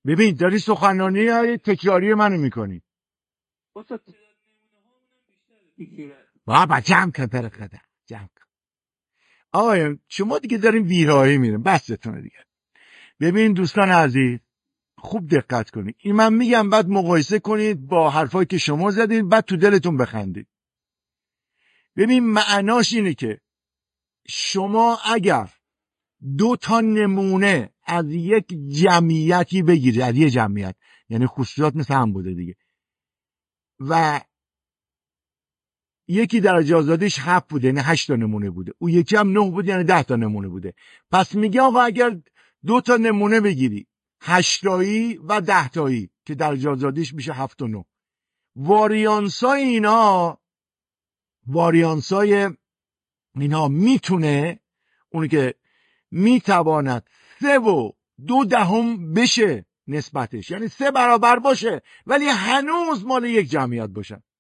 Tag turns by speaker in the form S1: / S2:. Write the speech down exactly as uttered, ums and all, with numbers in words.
S1: ببین داری سخنرانی های تکراری منو میکنی. بابا جمع کن پر خدا جمع کن. آقای شما دیگه داریم ویرایی میریم، بستتونه دیگه. ببین دوستان عزیز خوب دقت کنید، این من میگم بعد مقایسه کنید با حرفایی که شما زدید، بعد تو دلتون بخندید. ببین معناش اینه که شما اگر دو تا نمونه از یک جمعیتی بگیرید، از یک جمعیت، یعنی خصوصیات مثل هم بوده دیگه، و یکی درجه آزادیش هفت بوده یعنی هشت تا نمونه بوده، او یکی هم نه بوده یعنی ده تا نمونه بوده. پس میگه آقا اگر دو تا نمونه بگیری، هشتایی و ده تایی که درجه آزادیش میشه هفت و نه، واریانسای اینا واریانسای اینا میتونه، اونی که میتواند سه و دو دهم بشه نسبتش، یعنی سه برابر باشه ولی هنوز مال یک جمعیت باشن.